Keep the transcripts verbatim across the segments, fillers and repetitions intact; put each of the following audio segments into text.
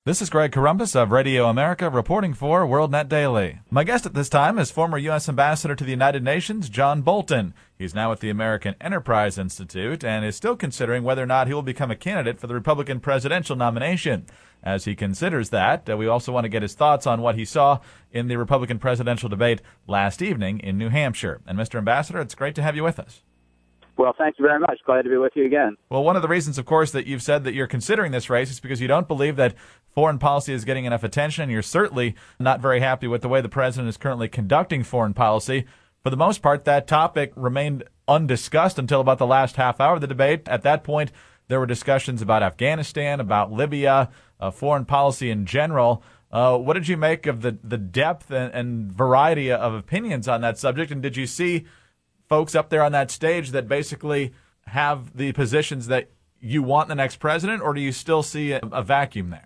This is Greg Corombos of Radio America reporting for WorldNet Daily. My guest at this time is former U S Ambassador to the United Nations, John Bolton. He's now at the American Enterprise Institute and is still considering whether or not he will become a candidate for the Republican presidential nomination. As he considers that, uh, we also want to get his thoughts on what he saw in the Republican presidential debate last evening in New Hampshire. And Mister Ambassador, it's great to have you with us. Well, thank you very much. Glad to be with you again. Well, one of the reasons, of course, that you've said that you're considering this race is because you don't believe that foreign policy is getting enough attention, and you're certainly not very happy with the way the president is currently conducting foreign policy. For the most part, that topic remained undiscussed until about the last half hour of the debate. At that point, there were discussions about Afghanistan, about Libya, uh, foreign policy in general. Uh, what did you make of the, the depth and, and variety of opinions on that subject, and did you see folks up there on that stage that basically have the positions that you want in the next president, or do you still see a, a vacuum there?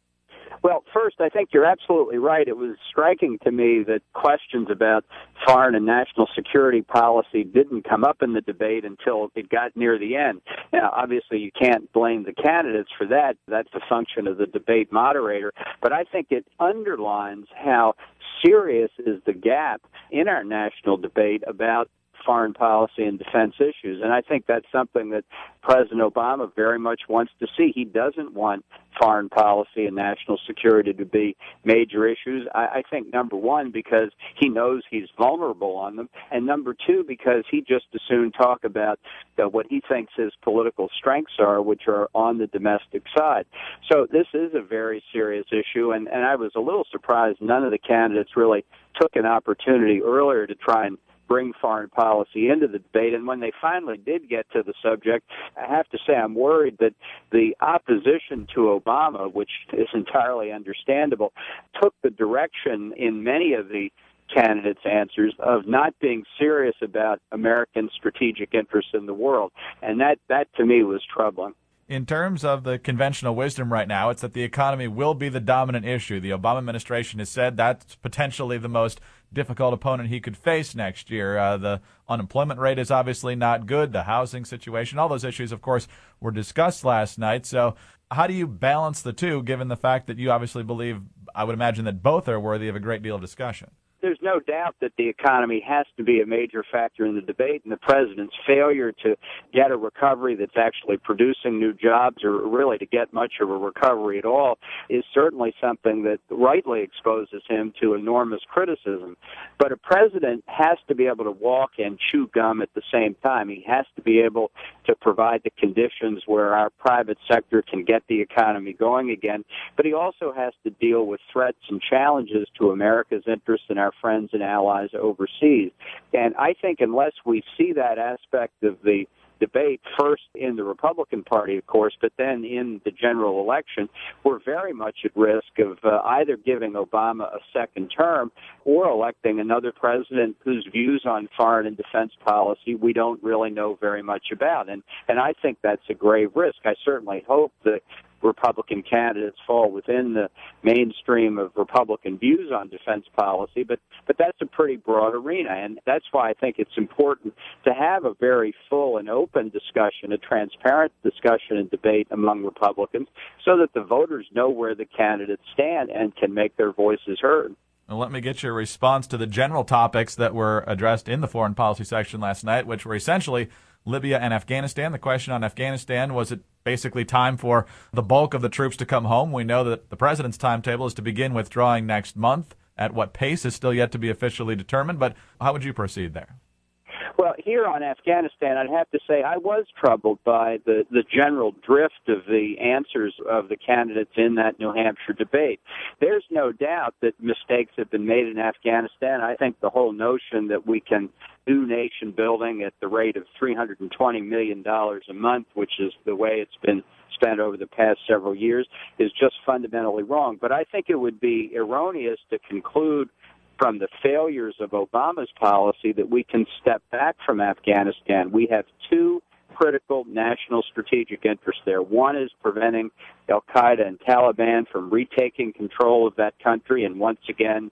Well, first, I think you're absolutely right. It was striking to me that questions about foreign and national security policy didn't come up in the debate until it got near the end. Now, obviously, you can't blame the candidates for that. That's a function of the debate moderator. But I think it underlines how serious is the gap in our national debate about foreign policy and defense issues. And I think that's something that President Obama very much wants to see. He doesn't want foreign policy and national security to be major issues. I, I think, number one, because he knows he's vulnerable on them, and number two, because he just as soon talk about uh, what he thinks his political strengths are, which are on the domestic side. So this is a very serious issue, and, and I was a little surprised none of the candidates really took an opportunity earlier to try and bring foreign policy into the debate. And when they finally did get to the subject, I have to say I'm worried that the opposition to Obama, which is entirely understandable, took the direction in many of the candidates' answers of not being serious about American strategic interests in the world. And that, that to me, was troubling. In terms of the conventional wisdom right now, it's that the economy will be the dominant issue. The Obama administration has said that's potentially the most difficult opponent he could face next year. Uh, the unemployment rate is obviously not good. The housing situation, all those issues, of course, were discussed last night. So how do you balance the two, given the fact that you obviously believe, I would imagine, that both are worthy of a great deal of discussion? There's no doubt that the economy has to be a major factor in the debate, and the president's failure to get a recovery that's actually producing new jobs, or really to get much of a recovery at all, is certainly something that rightly exposes him to enormous criticism. But a president has to be able to walk and chew gum at the same time. He has to be able to provide the conditions where our private sector can get the economy going again. But he also has to deal with threats and challenges to America's interests and our friends and allies overseas. And I think unless we see that aspect of the debate, first in the Republican Party, of course, but then in the general election, we're very much at risk of uh, either giving Obama a second term or electing another president whose views on foreign and defense policy we don't really know very much about. And, and I think that's a grave risk. I certainly hope that Republican candidates fall within the mainstream of Republican views on defense policy, but, but that's a pretty broad arena, and that's why I think it's important to have a very full and open discussion, a transparent discussion and debate among Republicans, so that the voters know where the candidates stand and can make their voices heard. Well, let me get your response to the general topics that were addressed in the foreign policy section last night, which were essentially Libya and Afghanistan. The question on Afghanistan, was it basically time for the bulk of the troops to come home? We know that the president's timetable is to begin withdrawing next month. At what pace is still yet to be officially determined, but how would you proceed there? Well, here on Afghanistan, I'd have to say I was troubled by the, the general drift of the answers of the candidates in that New Hampshire debate. There's no doubt that mistakes have been made in Afghanistan. I think the whole notion that we can do nation building at the rate of three hundred twenty million dollars a month, which is the way it's been spent over the past several years, is just fundamentally wrong. But I think it would be erroneous to conclude from the failures of Obama's policy that we can step back from Afghanistan. We have two critical national strategic interests there. One is preventing al-Qaeda and Taliban from retaking control of that country and once again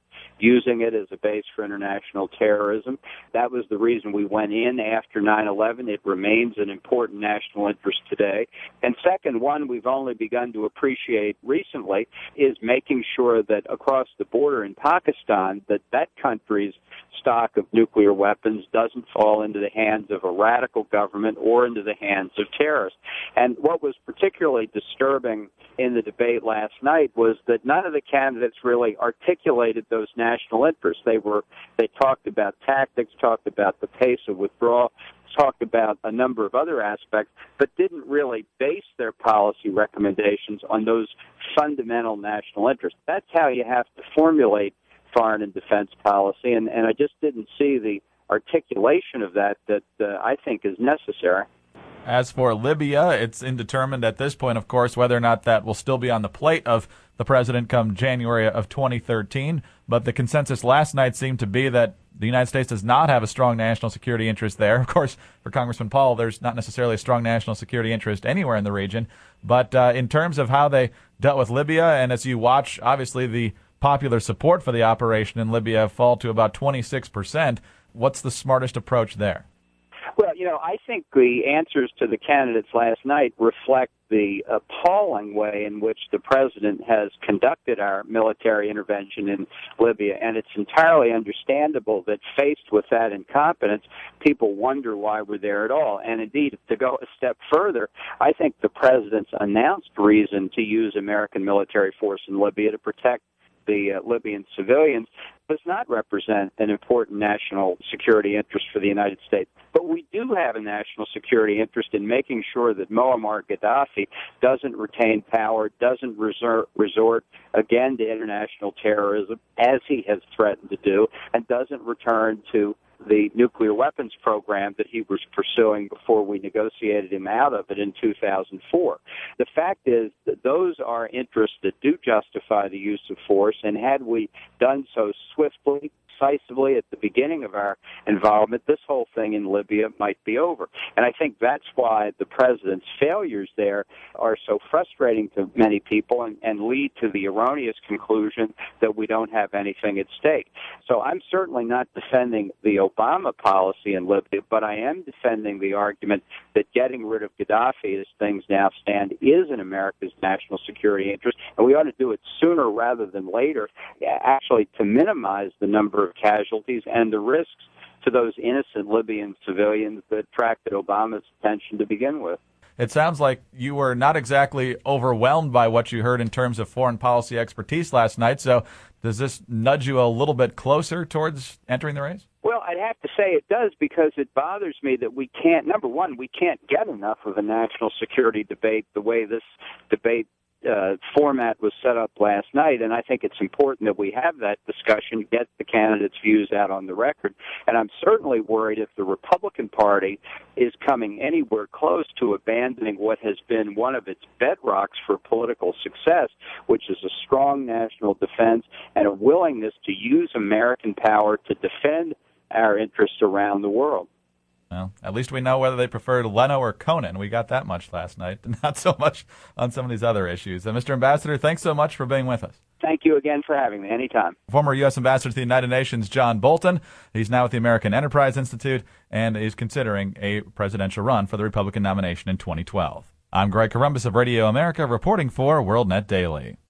using it as a base for international terrorism. That was the reason we went in after nine eleven. It remains an important national interest today. And second, one we've only begun to appreciate recently is making sure that across the border in Pakistan, that that country's stock of nuclear weapons doesn't fall into the hands of a radical government or into the hands of terrorists. And what was particularly disturbing in the debate last night was that none of the candidates really articulated those national interests. They were, they talked about tactics, talked about the pace of withdrawal, talked about a number of other aspects, but didn't really base their policy recommendations on those fundamental national interests. That's how you have to formulate foreign and defense policy, and, and I just didn't see the articulation of that that uh, I think is necessary. As for Libya, it's indeterminate at this point, of course, whether or not that will still be on the plate of the president come January of twenty thirteen. But the consensus last night seemed to be that the United States does not have a strong national security interest there. Of course, for Congressman Paul, there's not necessarily a strong national security interest anywhere in the region. But uh, in terms of how they dealt with Libya, and as you watch, obviously the popular support for the operation in Libya fall to about twenty-six percent, what's the smartest approach there? Well, you know, I think the answers to the candidates last night reflect the appalling way in which the president has conducted our military intervention in Libya, and it's entirely understandable that faced with that incompetence, people wonder why we're there at all. And indeed, to go a step further, I think the president's announced reason to use American military force in Libya to protect the uh, Libyan civilians does not represent an important national security interest for the United States. But we do have a national security interest in making sure that Muammar Gaddafi doesn't retain power, doesn't resort, resort again to international terrorism, as he has threatened to do, and doesn't return to the nuclear weapons program that he was pursuing before we negotiated him out of it in two thousand four. The fact is that those are interests that do justify the use of force, and had we done so swiftly, decisively at the beginning of our involvement, this whole thing in Libya might be over. And I think that's why the president's failures there are so frustrating to many people and, and lead to the erroneous conclusion that we don't have anything at stake. So I'm certainly not defending the Obama policy in Libya, but I am defending the argument that getting rid of Gaddafi as things now stand is in America's national security interest, and we ought to do it sooner rather than later, actually to minimize the number of casualties and the risks to those innocent Libyan civilians that attracted Obama's attention to begin with. It sounds like you were not exactly overwhelmed by what you heard in terms of foreign policy expertise last night, so does this nudge you a little bit closer towards entering the race? Well, I'd have to say it does, because it bothers me that we can't, number one, we can't get enough of a national security debate the way this debate Uh, format was set up last night, and I think it's important that we have that discussion, get the candidates' views out on the record. And I'm certainly worried if the Republican Party is coming anywhere close to abandoning what has been one of its bedrocks for political success, which is a strong national defense and a willingness to use American power to defend our interests around the world. Well, at least we know whether they preferred Leno or Conan. We got that much last night, not so much on some of these other issues. Uh, Mister Ambassador, thanks so much for being with us. Thank you again for having me. Anytime. Former U S Ambassador to the United Nations, John Bolton. He's now with the American Enterprise Institute and is considering a presidential run for the Republican nomination in twenty twelve. I'm Greg Corombos of Radio America, reporting for WorldNet Daily.